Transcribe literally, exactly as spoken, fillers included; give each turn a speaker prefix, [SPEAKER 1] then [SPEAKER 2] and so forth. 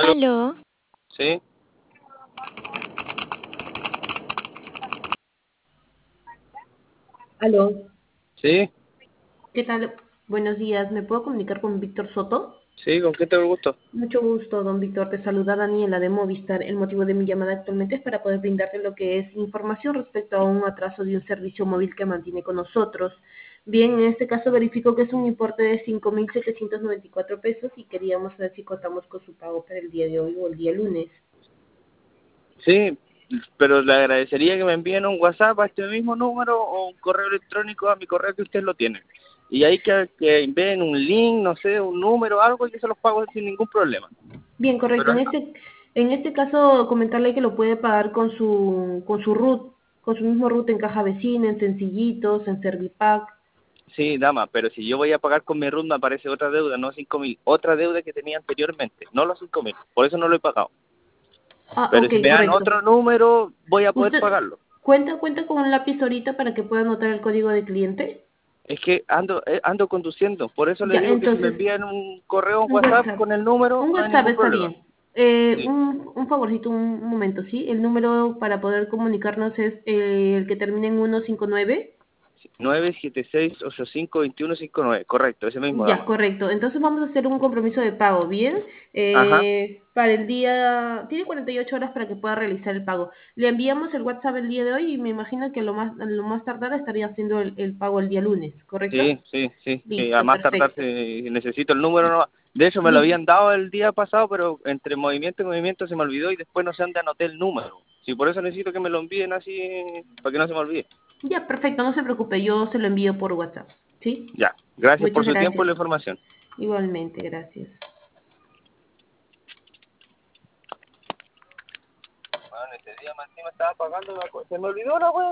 [SPEAKER 1] Aló.
[SPEAKER 2] Sí,
[SPEAKER 3] Aló,
[SPEAKER 2] sí,
[SPEAKER 3] ¿qué tal? Buenos días, ¿me puedo comunicar con Víctor Soto?
[SPEAKER 2] sí, ¿con qué tengo el gusto?
[SPEAKER 3] Mucho gusto, don Víctor. Te saluda Daniela de Movistar. El motivo de mi llamada actualmente es para poder brindarte lo que es información respecto a un atraso de un servicio móvil que mantiene con nosotros. Bien, en este caso verifico que es un importe de cinco mil setecientos noventa y cuatro pesos y queríamos saber si contamos con su pago para el día de hoy o el día lunes.
[SPEAKER 2] Sí, pero le agradecería que me envíen un WhatsApp a este mismo número o un correo electrónico a mi correo que usted lo tiene. Y ahí que, que envíen un link, no sé, un número, algo, y yo se los pago sin ningún problema.
[SPEAKER 3] Bien, correcto.
[SPEAKER 2] Pero
[SPEAKER 3] En este, en este caso, comentarle que lo puede pagar con su, con su root, con su mismo root en caja vecina, en Sencillitos, en Servipack.
[SPEAKER 2] sí, dama, pero si yo voy a pagar con mi R U T me aparece otra deuda, no cinco mil, otra deuda que tenía anteriormente, no los cinco mil, por eso no lo he pagado.
[SPEAKER 3] Ah,
[SPEAKER 2] Pero
[SPEAKER 3] ok,
[SPEAKER 2] si me dan
[SPEAKER 3] correcto.
[SPEAKER 2] otro número, voy a poder
[SPEAKER 3] ¿Usted
[SPEAKER 2] pagarlo.
[SPEAKER 3] cuenta, cuenta con un lápiz ahorita para que pueda anotar el código de cliente?
[SPEAKER 2] Es que ando eh, ando conduciendo, por eso le
[SPEAKER 3] Ya,
[SPEAKER 2] digo que si me
[SPEAKER 3] entonces,
[SPEAKER 2] envían un correo, un
[SPEAKER 3] un
[SPEAKER 2] WhatsApp
[SPEAKER 3] WhatsApp.
[SPEAKER 2] con el número,
[SPEAKER 3] Un
[SPEAKER 2] no hay
[SPEAKER 3] WhatsApp
[SPEAKER 2] ningún
[SPEAKER 3] está
[SPEAKER 2] problema.
[SPEAKER 3] bien. Eh,
[SPEAKER 2] Sí,
[SPEAKER 3] un, un favorcito, un momento, ¿sí? El número para poder comunicarnos es eh, el que termina en ciento cincuenta y nueve.
[SPEAKER 2] nueve siete seis ocho cinco dos uno cinco nueve, correcto, ese mismo,
[SPEAKER 3] Ya,
[SPEAKER 2] dama.
[SPEAKER 3] correcto. Entonces vamos a hacer un compromiso de pago, ¿bien?
[SPEAKER 2] Ajá,
[SPEAKER 3] Eh, para el día, tiene cuarenta y ocho horas para que pueda realizar el pago. Le enviamos el WhatsApp el día de hoy y me imagino que lo más, lo más tardar estaría haciendo el, el pago el día lunes, ¿correcto?
[SPEAKER 2] sí, sí, sí, sí, a
[SPEAKER 3] Listo,
[SPEAKER 2] más tardar
[SPEAKER 3] perfecto.
[SPEAKER 2] si necesito el número. No. De hecho, me lo
[SPEAKER 3] Listo.
[SPEAKER 2] habían dado el día pasado, pero entre movimiento y movimiento se me olvidó y después no sé dónde anoté el número. Sí, por eso necesito que me lo envíen así, para que no se me olvide.
[SPEAKER 3] Ya, perfecto, no se preocupe, yo se lo envío por WhatsApp, ¿sí?
[SPEAKER 2] Ya, gracias por
[SPEAKER 3] Muchas
[SPEAKER 2] su tiempo y
[SPEAKER 3] gracias.
[SPEAKER 2] la información.
[SPEAKER 3] Igualmente, gracias.
[SPEAKER 2] Bueno, ese día más encima estaba pagando, la co- se me olvidó la wea.